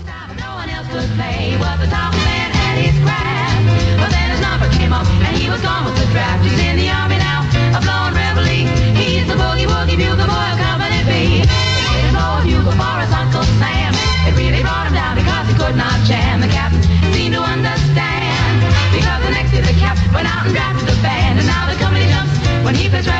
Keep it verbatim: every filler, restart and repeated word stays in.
No one else could play, was the top man at his craft. But then his number came up and he was gone with the draft. He's in the army now, a blowing reveille. He's the boogie woogie bugle boy of Company B. He made a blow a bugle for his Uncle Sam. It really brought him down because he could not jam. The captain seemed to understand, because the next year the cap went out and drafted the band. And now the company jumps when he plays